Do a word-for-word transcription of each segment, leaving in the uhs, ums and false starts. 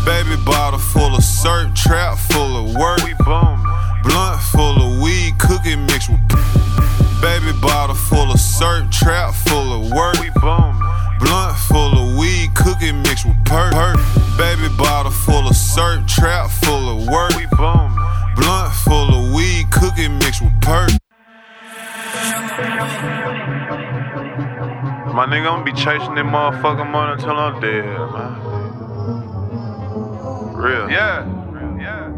Baby bottle full of syrup, trap full of work. We booming. Blunt full of weed, cookie mixed with baby bottle full of syrup, trap full of work. We booming. Blunt full of weed, cookie mixed with perk. perk. Baby bottle full of syrup, trap full of work. We booming. Blunt full of weed, cookie mixed with perk. My nigga, I'ma be chasing that motherfucking money until I'm dead, man. Real. Yeah. Yeah.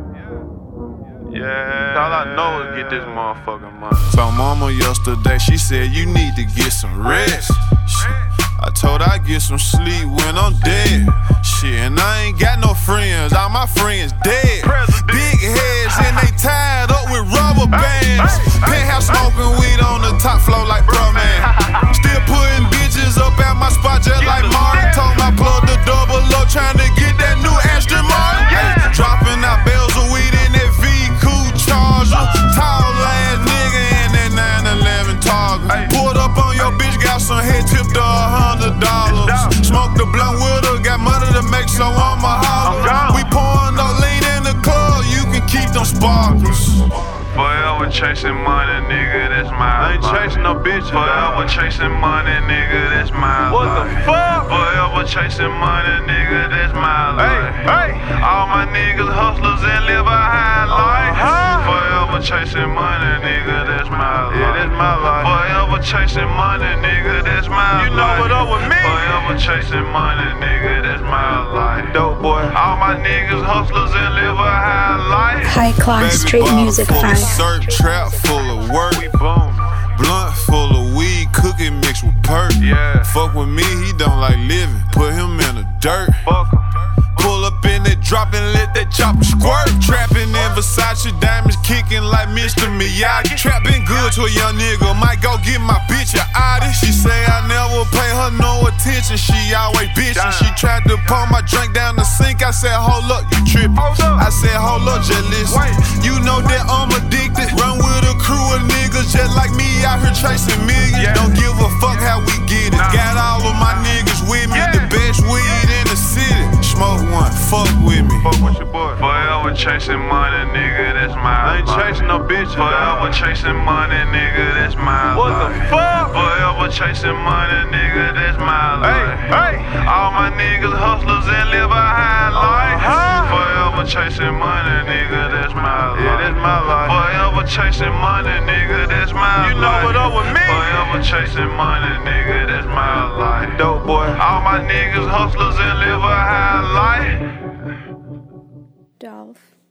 Yeah. All I know is get this motherfucking money. Told mama yesterday, she said you need to get some rest. Shit. I told her I get some sleep when I'm dead. Shit, and I ain't got no friends, all my friends dead. President. Big heads and they tied up with rubber bands. Penthouse smoking weed on the top floor like bro man. Still putting bitches up at my spot just like Martin. Told my plug the double up, trying to get that new Aston Martin. Ay, dropping out bales of weed in that V cool Charger. Tall ass nigga in that nine eleven Target. Pulled up on your bitch, got some head tipped a hundred dollars. Smoked the blunt with her, got money to make, so I'ma holler. We pouring no lean in the club, you can keep them sparkles. Forever chasing money, nigga, that's my life. I ain't chasing no bitches. Forever chasing money, nigga, that's my life. What the fuck? Forever chasing money, nigga, that's my life. Hey, hey. All my niggas hustlers and live a high life. Uh-huh. Forever chasing money, nigga, that's my life. Yeah, that's my life. Forever chasing money, nigga, that's my you life. You know what up with me? Forever chasing money, nigga, that's my life. Dope boy. All my niggas hustlers and live a high life. High class street music fan. Syrup, trap full of work. We boom. Blunt full of weed, cookie mixed with perk. Yeah. Fuck with me, he don't like living. Put him in the dirt. Fuck him. Pull up in it, drop and let that chopper squirt. Trapping in Versace diamonds, kicking like Mister Miyagi. Trapping good to a young nigga, might go get my bitch a Audi. She say I never pay her no attention, she always bitchin'. She tried to pour my drink down the sink, I said hold up, you trippin'. I said hold up, just listen. You know that I'm addicted. Run with a crew of niggas just like me out here chasing millions. Don't give a fuck how we get it. Got all of my niggas with me, the best weed in the city. Smoke one, fuck with me. Fuck with your boy. Forever chasing money, nigga, that's my life. I ain't chasing no bitch. Forever chasing money, nigga, that's my life. What the fuck? Forever chasing money, nigga, that's my life. Hey, hey. All my niggas hustlers and live a high life. Uh-huh. Forever chasing money, nigga, that's my life. Yeah, that's my life. Forever chasing money, nigga, that's my life. You know what up with me? Forever chasing money, nigga, that's my life. Dope boy. All my niggas hustlers and live a high life. Dolph.